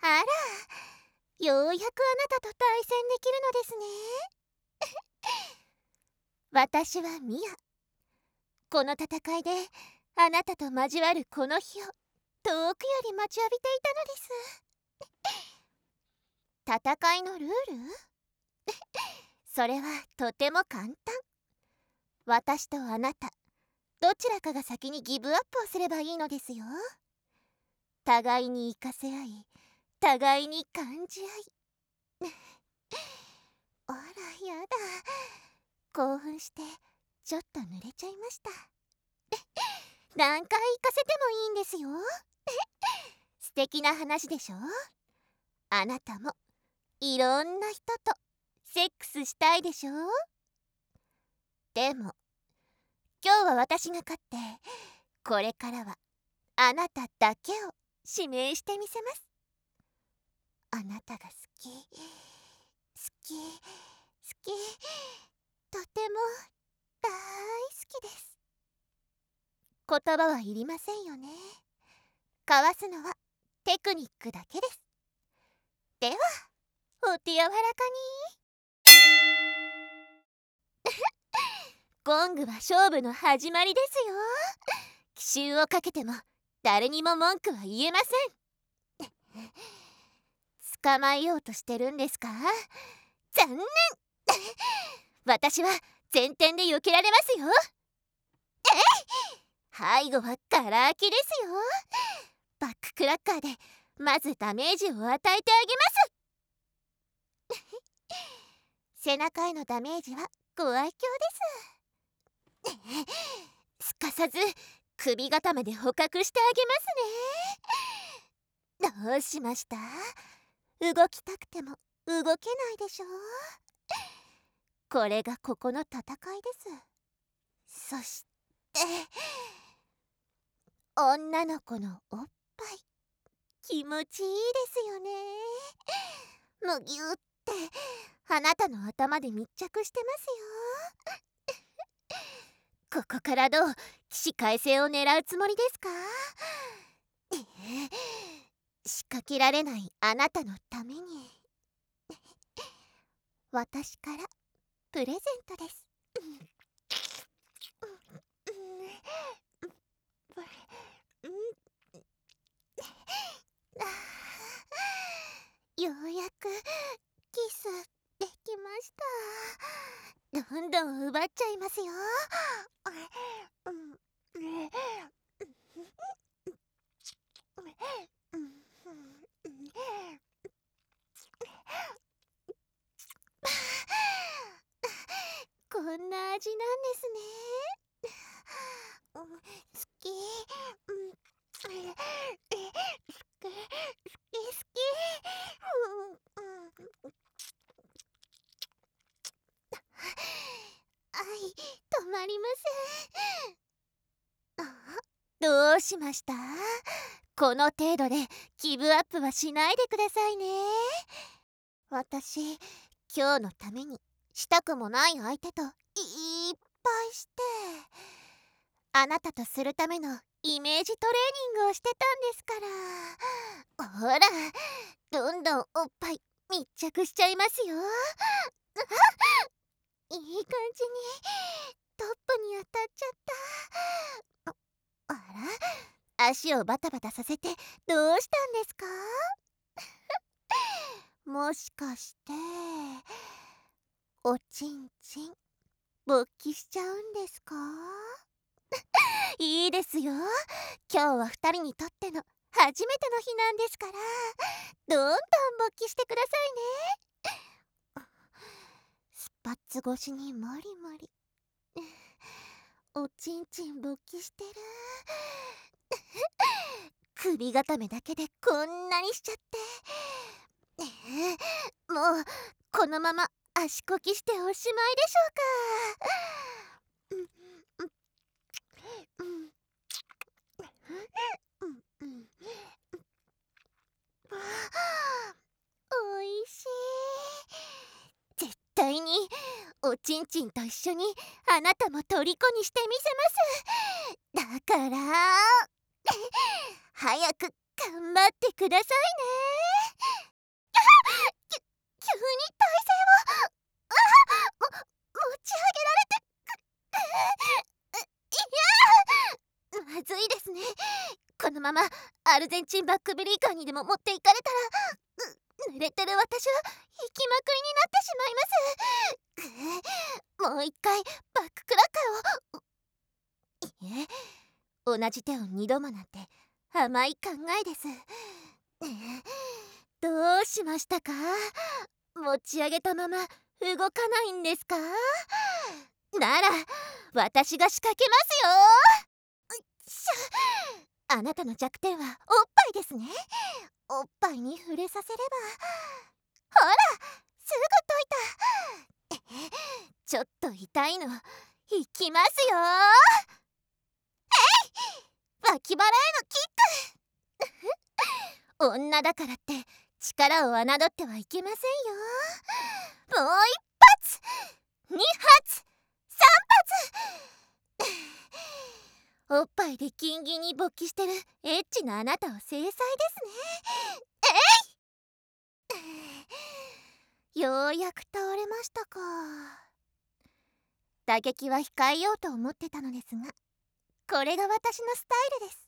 あら、ようやくあなたと対戦できるのですね。私はミア。この戦いであなたと交わるこの日を遠くより待ちわびていたのです。戦いのルールそれはとても簡単。私とあなた、どちらかが先にギブアップをすればいいのですよ。互いに生かせ合い、互いに感じ合い。あら、やだ。興奮してちょっと濡れちゃいました。何回行かせてもいいんですよ。素敵な話でしょ。あなたもいろんな人とセックスしたいでしょ。でも今日は私が勝って、これからはあなただけを指名してみせます。あなたが好き、好き、好き、とても大好きです。言葉はいりませんよね。交わすのはテクニックだけです。では、お手柔らかに。ゴングは勝負の始まりですよ。奇襲をかけても誰にも文句は言えません。捕まえようとしてるんですか？残念。私は前転で避けられますよ。背後はガラ空きですよ。バッククラッカーでまずダメージを与えてあげます。背中へのダメージはご愛嬌です。すかさず首固めで捕獲してあげますね。どうしました？動きたくても動けないでしょ。これがここの戦いです。そして女の子のおっぱい、気持ちいいですよね。むぎゅーってあなたの頭で密着してますよ。ここからどう起死回生を狙うつもりですか？仕掛けられないあなたのために私からプレゼントです。ようやくキスできました。どんどん奪っちゃいますよ。こんな味なんですね。好き、好き、好き。愛止まりません。どうしました？この程度でギブアップはしないでくださいね。私、今日のためにしたくもない相手といっぱいして、あなたとするためのイメージトレーニングをしてたんですから。ほら、どんどんおっぱい密着しちゃいますよ。いい感じにトップに当たっちゃった。あら、足をバタバタさせてどうしたんですか？もしかしておちんちん勃起しちゃうんですか？いいですよ。今日は2人にとっての初めての日なんですから、どんどん勃起してくださいね。スパッツ越しにモリモリ。おちんちん勃起してる。首固めだけでこんなにしちゃって。もうこのまま足こきしておしまいでしょうか。おいしい。絶対におちんちんと一緒にあなたも虜にしてみせます。だから早く頑張ってくださいね。 ルゼンチンバックベリーカーにでも持っていかれたら、濡れてる私は行きまくりになってしまいます。もう一回バッククラッカーを。いえ、同じ手を2度もなんて甘い考えです。どうしましたか？持ち上げたまま動かないんですか？なら私が仕掛けますよ。あなたの弱点はおっぱいですね。おっぱいに触れさせれば、ほら、すぐ解いた。ちょっと痛いのいきますよ。脇腹へのキック。女だからって力を侮ってはいけませんよ。もう一発、二発、三発。おっぱいでギンギンに勃起してるエッチなあなたを制裁ですね。ようやく倒れましたか。打撃は控えようと思ってたのですが、これが私のスタイルです。